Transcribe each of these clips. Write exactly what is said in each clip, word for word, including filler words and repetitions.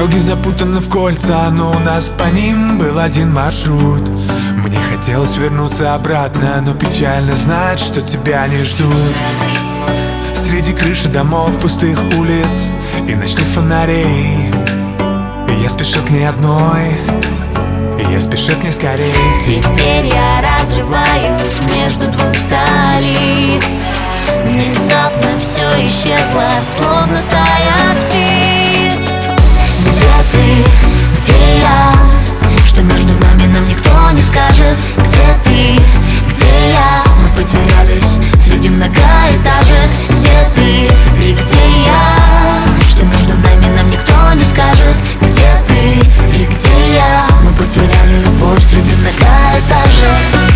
Дороги запутаны в кольца, но у нас по ним был один маршрут. Мне хотелось вернуться обратно, но печально знать, что тебя не ждут. Среди крыши домов, пустых улиц и ночных фонарей, и я спешил к ней одной, и я спешил к ней скорей. Теперь я разрываюсь между двух столиц. Внезапно все исчезло, словно стая птиц. Где ты, где я? Что между нами, нам никто не скажет. Где ты, где я? Мы потерялись среди многоэтажек. Где ты и где я? Что между нами, нам никто не скажет. Где ты и где я? Мы потеряли любовь среди многоэтажек.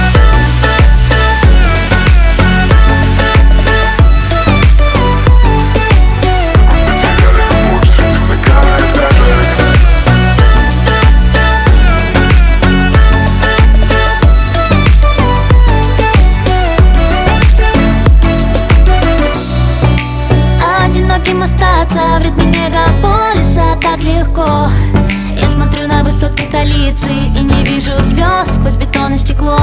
Остаться в ритме мегаполиса так легко. Я смотрю на высотки столицы и не вижу звезд сквозь бетон и стекло.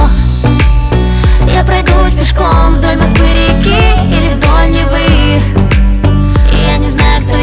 Я пройдусь пешком вдоль Москвы-реки или вдоль Невы. Я не знаю, кто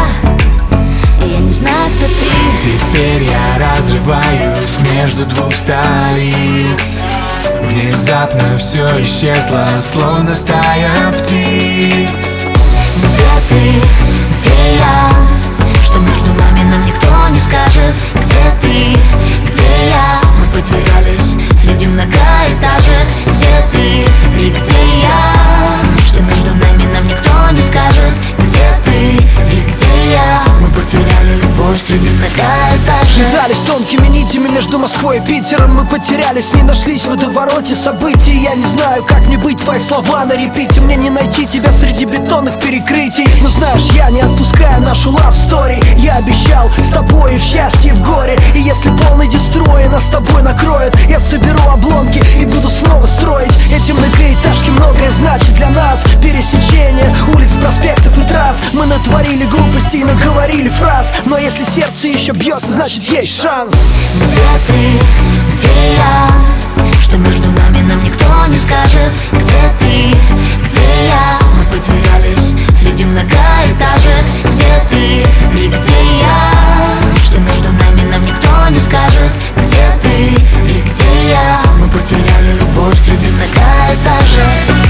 я, я не знаю, кто ты. Теперь я разрываюсь между двух столиц. Внезапно все исчезло, словно стая птиц. Где ты, где я? Что между нами, нам никто не скажет. Где ты, где я? Мы потерялись среди многоэтажек. Где ты и где я? Что между нами, нам никто не скажет. Где ты и где я? Мы потеряли любовь среди многоэтажек. Связались тонкими нитями между Москвой и Питером. Мы потерялись, не нашлись в водовороте событий. Я не знаю, как мне быть, твои слова на репите. Мне не найти тебя среди бетонных перекрытий. Но знаешь, я не отпускаю нашу love story. Я обещал с тобой и в счастье, и в горе. И если полный дестрой нас с тобой накроет, я соберу обломки и буду снова строить. Эти многоэтажки многое значит для нас. Пересечение улиц, проспектов и трасс. Мы натворили глупостей и наговорили фраз. Но если сердце еще бьется, значит есть шанс. Где ты, где я? Что между нами, нам никто не скажет. Где ты, где я? Мы потерялись среди многоэтажек. Где ты и где я? Что между нами, нам никто не скажет. Где ты и где я? Мы потеряли любовь среди многоэтажек.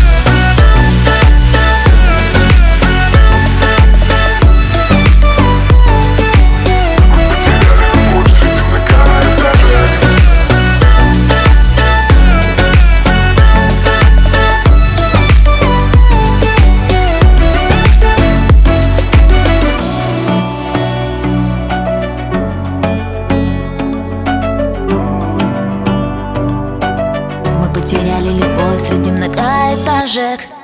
Потеряли любовь среди многоэтажек.